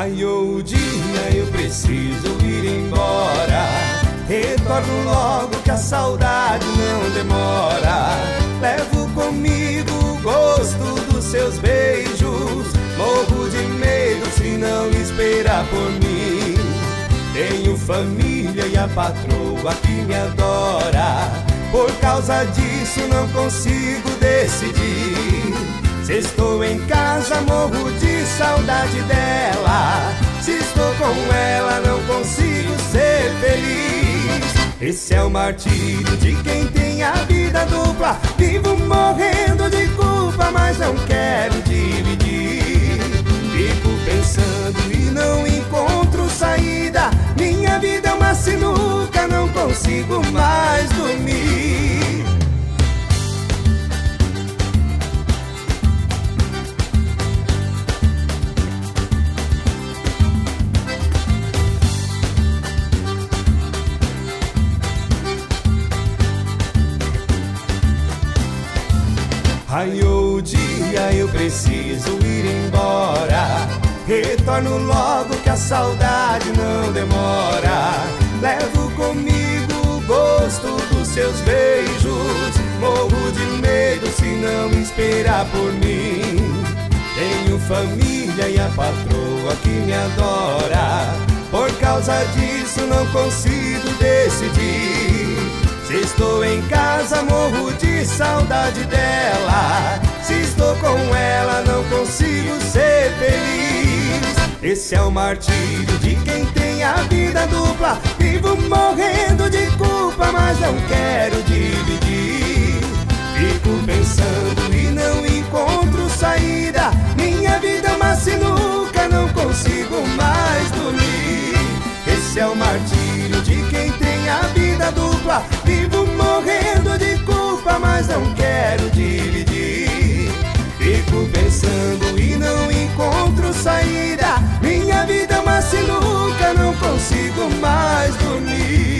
Raiou o dia, eu preciso ir embora. Retorno logo que a saudade não demora. Levo comigo o gosto dos seus beijos. Morro de medo se não esperar por mim. Tenho família e a patroa que me adora. Por causa disso não consigo decidir. Se estou em casa morro de saudade dela. Se estou com ela não consigo ser feliz. Esse é o martírio de quem tem a vida dupla. Vivo morrendo de culpa, mas não quero dividir. Fico pensando e não encontro saída. Minha vida é uma sinuca, não consigo mais dormir. Raiou o dia, eu preciso ir embora. Retorno logo que a saudade não demora. Levo comigo o gosto dos seus beijos. Morro de medo se não esperar por mim. Tenho família e a patroa que me adora. Por causa disso não consigo decidir. Se estou em casa morro de saudade dela. Se estou com ela não consigo ser feliz. Esse é o martírio de quem tem a vida dupla. Vivo morrendo de culpa, mas não quero dividir. Fico pensando e não encontro saída. Minha vida é uma sinuca, não consigo mais dormir. Esse é o martírio de quem tem a vida dupla. Vivo morrendo de culpa, mas não quero dividir. Fico pensando e não encontro saída. Minha vida é uma sinuca, não consigo mais dormir.